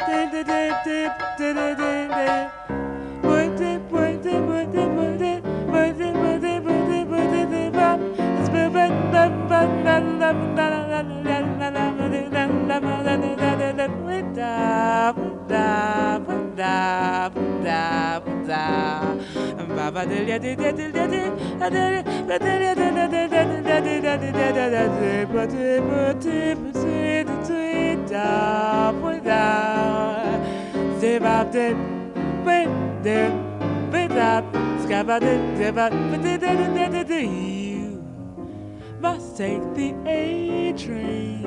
You must take the A train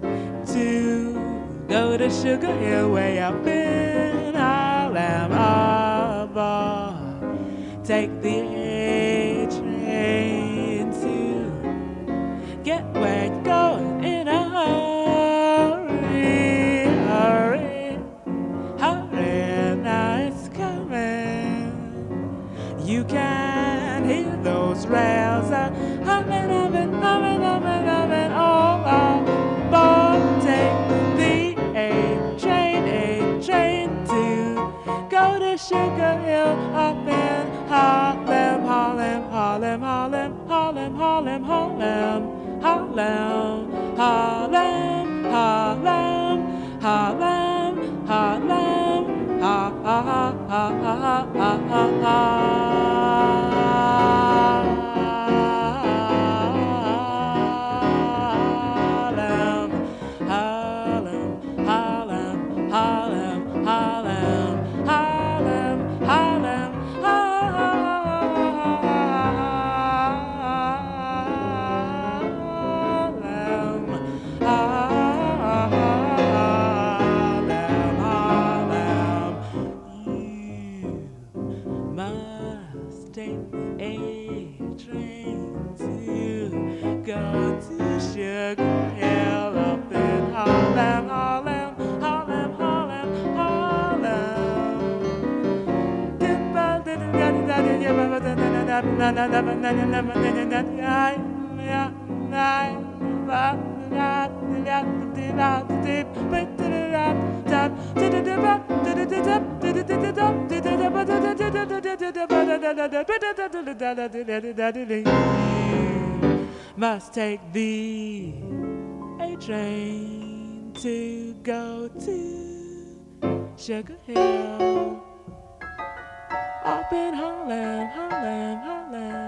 to go to Sugar Hill way up in Harlem. Take the A train to get where you're going in a hurry, hurry, hurry, now it's coming. You can hear those rails humming, humming, humming, humming, humming all aboard. Take the A train to go to Sugar Hill up in Harlem, Harlem, Harlem, Harlem, Harlem, Harlem, Harlem, Harlem, Harlem, Harlem, Harlem, Harlem, ha ha ha ha ha ha ha ha. Must take the A train to go to Sugar Hill up in Harlem, Harlem, Harlem.